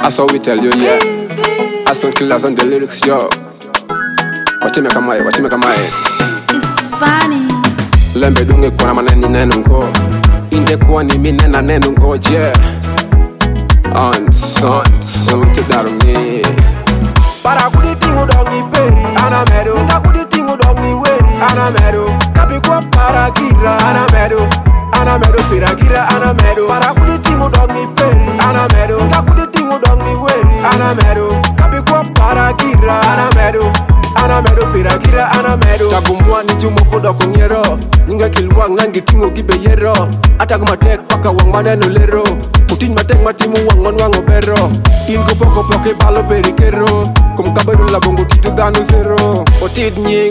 That's how we tell you, yeah. Aston killers on the lyrics, yo. Watch me come out. It's funny. Lembe dunge kwa maneni nenu nko. Inde kwa ni minena nenu nko, yeah. On to darungi. Para kudi tingu dog ni peri Anamedo Nga kudi tingu dog ni weri Anamedo Kapi kwa para gira Anamedo pira gira Anamedo Para kudi tingu dog ni peri Anamedo Nga kudi tingu dog ni weri Anamedo Kapi kwa para gira Anamedo pira gira Anamedo Tagumwa ni jumo kodo kongero Ninga kilwang nangi tingo gibe yero Ata kumatek paka wang maneno lero Putin matek matimu wangon wango bero Ingo poko poke palo perikero Kum kabado la bongo tito dano zero Otid nying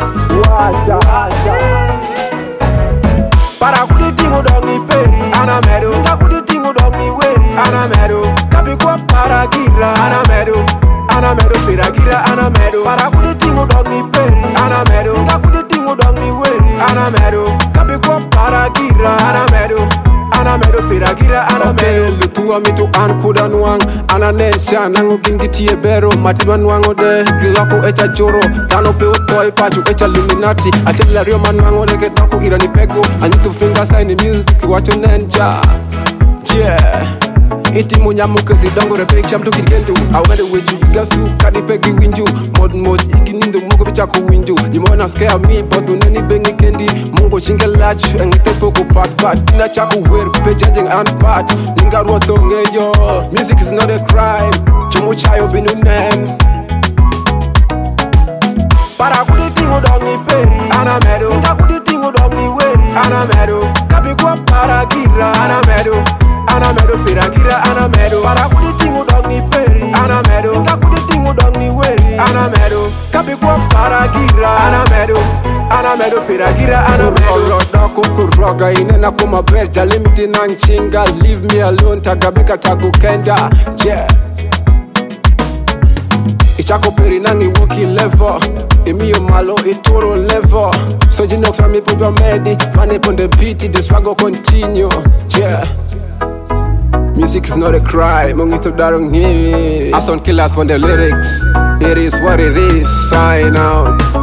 Para kudi tingu dog ni peri Anamedo Nga kudi tingu dog ni weri Anamedo Kapi kwa para gira Anamedo pira gira Anamedo Para kudi tingu dog ni peri Anamedo Nga kudi tingu dog ni weri Anamedo Kapi kwa para gira Anamedo pira gira Anamedo Lutua mitu an kuda nuang Ananesha nango gingitie bero Matidwa nuango de Kilako echa choro Tano peo toy pachu echa luminati Atela rio manuango leke doko irani pego Anyitu finger sign music wacho nenja Yeah Iti munyamu kezi dongo repek cham to kigendu Awende weju gasu kadi pegi winju Mod igi nindo mungo bicha ku winju You wanna scare me but uneni bengi kendi Mungo chinge lach engite poko pat Ina chaku wer pe judging and pat Ninga ruoto ngeyo Music is not a crime Chumo chayo binu nem Para kudi tingu dog ni peri Anamedo Nga kudi tingu dog ni weri Anamedo Kapi kwa para gira Anamedo pira gira Anamedo Para kudi tingu dog ni peri Anamedo Nga kudi tingu dog ni weri Anamedo Kapi kwa para gira Anamedo pira gira Anamedo Oloda kukuroga inena kuma berja Limiti na nchinga Leave me alone tagabeka tagukenda Yeah Ichako peri nangi woki level Emiyo malo itoro level So you know from me put your medi Funny upon the beat the swagger continue Yeah Music is not a crime Mungito darung here Aston killers on the lyrics It is what it is Sign out